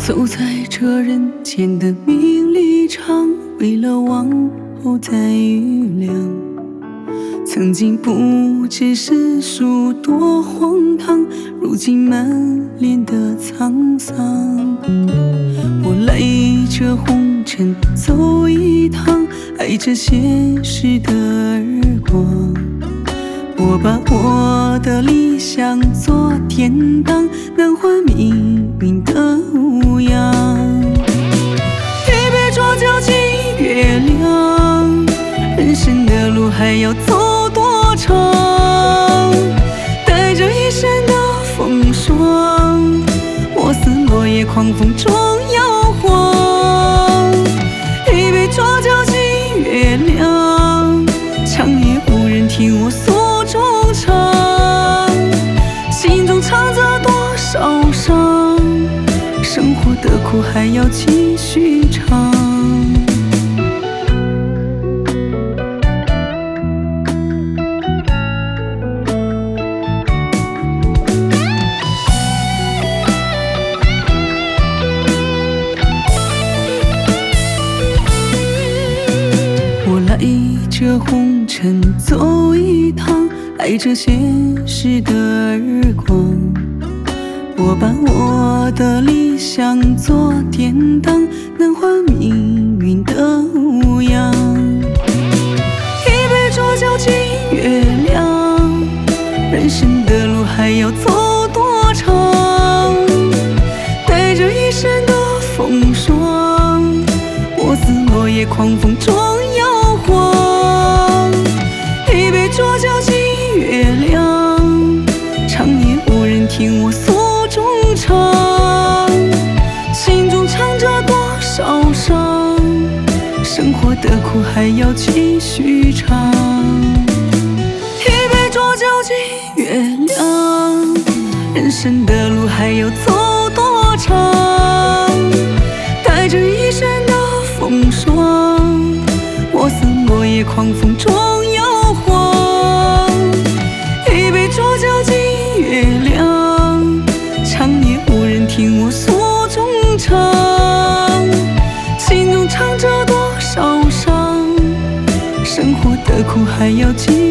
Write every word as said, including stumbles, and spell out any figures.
走在这人间的名利场，为了往后再余量。曾经不知世俗多荒唐，如今满脸的沧桑。我来这红尘走一趟，爱这现实的耳光。我把我的理想做典当，难换命运的无恙。一杯浊酒敬月亮，人生的路还要走多长？带着一身的风霜，我似落叶狂风中摇晃。一杯浊酒敬月亮，长夜无人听我诉衷肠，心中藏着多少伤，生活的苦还要继续尝。我来这红尘走一趟，爱这现实的耳光。我把我的理想做典当，难换命运的无恙。一杯浊酒敬月亮，人生的路还要走多长？带着一身的风霜，我似落叶狂风中摇晃。一杯浊酒敬月亮，长夜无人听我诉衷肠，心中藏着多少伤，生活的苦还要继续尝。一杯浊酒敬月亮，人生的路还要走多长？带着一身的风霜，我似落叶狂风中摇晃。一杯浊酒敬月亮，长夜无人听我诉衷肠，心中藏着多少伤，生活的苦还要继